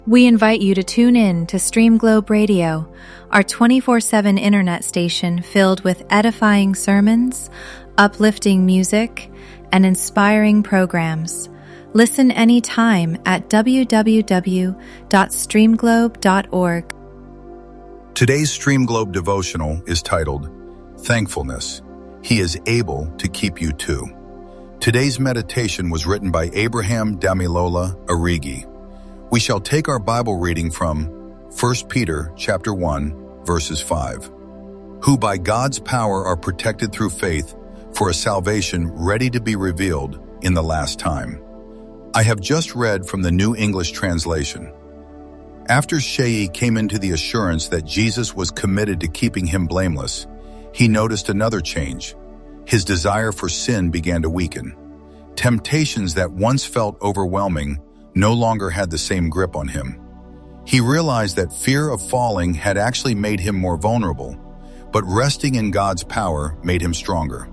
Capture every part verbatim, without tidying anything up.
We invite you to tune in to Stream Globe Radio, our twenty-four seven internet station filled with edifying sermons, uplifting music, and inspiring programs. Listen anytime at w w w dot stream globe dot org. Today's Stream Globe devotional is titled, Thankfulness. He is able to keep you too. Today's meditation was written by Abraham Damilola Arigi. We shall take our Bible reading from First Peter chapter one, verses five. Who by God's power are protected through faith for a salvation ready to be revealed in the last time. I have just read from the New English Translation. After Shayi came into the assurance that Jesus was committed to keeping him blameless, he noticed another change. His desire for sin began to weaken. Temptations that once felt overwhelming no longer had the same grip on him. He realized that fear of falling had actually made him more vulnerable, but resting in God's power made him stronger.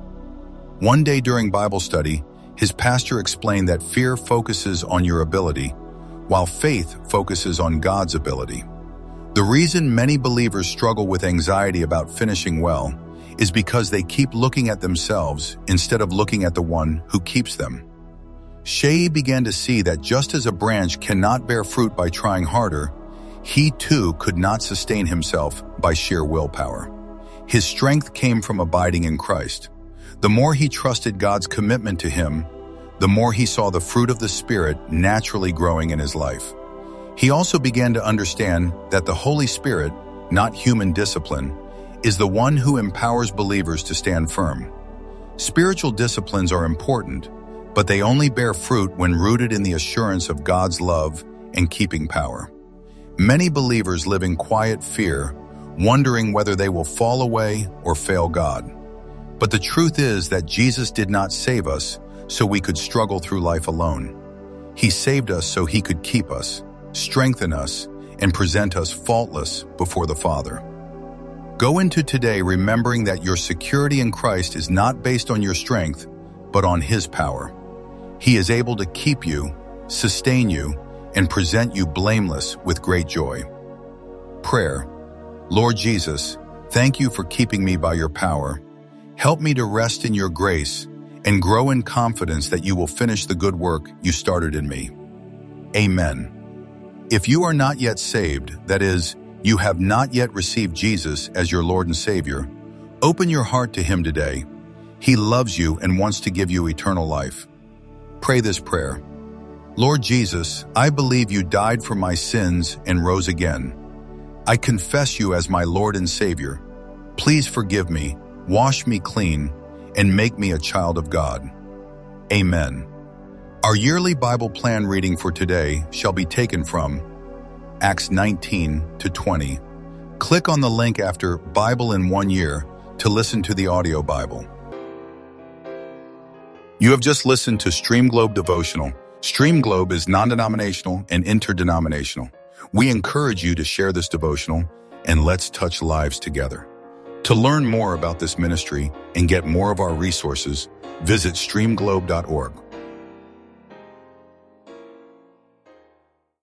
One day during Bible study, his pastor explained that fear focuses on your ability, while faith focuses on God's ability. The reason many believers struggle with anxiety about finishing well is because they keep looking at themselves instead of looking at the one who keeps them. Shayi began to see that just as a branch cannot bear fruit by trying harder, he too could not sustain himself by sheer willpower. His strength came from abiding in Christ. The more he trusted God's commitment to him, the more he saw the fruit of the Spirit naturally growing in his life. He also began to understand that the Holy Spirit, not human discipline, is the one who empowers believers to stand firm. Spiritual disciplines are important, but they only bear fruit when rooted in the assurance of God's love and keeping power. Many believers live in quiet fear, wondering whether they will fall away or fail God. But the truth is that Jesus did not save us so we could struggle through life alone. He saved us so he could keep us, strengthen us, and present us faultless before the Father. Go into today remembering that your security in Christ is not based on your strength, but on his power. He is able to keep you, sustain you, and present you blameless with great joy. Prayer. Lord Jesus, thank you for keeping me by your power. Help me to rest in your grace and grow in confidence that you will finish the good work you started in me. Amen. If you are not yet saved, that is, you have not yet received Jesus as your Lord and Savior, open your heart to him today. He loves you and wants to give you eternal life. Pray this prayer. Lord Jesus, I believe you died for my sins and rose again. I confess you as my Lord and Savior. Please forgive me, wash me clean, and make me a child of God. Amen. Our yearly Bible plan reading for today shall be taken from Acts nineteen to twenty. Click on the link after Bible in One Year to listen to the audio Bible. You have just listened to Stream Globe Devotional. Stream Globe is non-denominational and interdenominational. We encourage you to share this devotional and let's touch lives together. To learn more about this ministry and get more of our resources, visit stream globe dot org.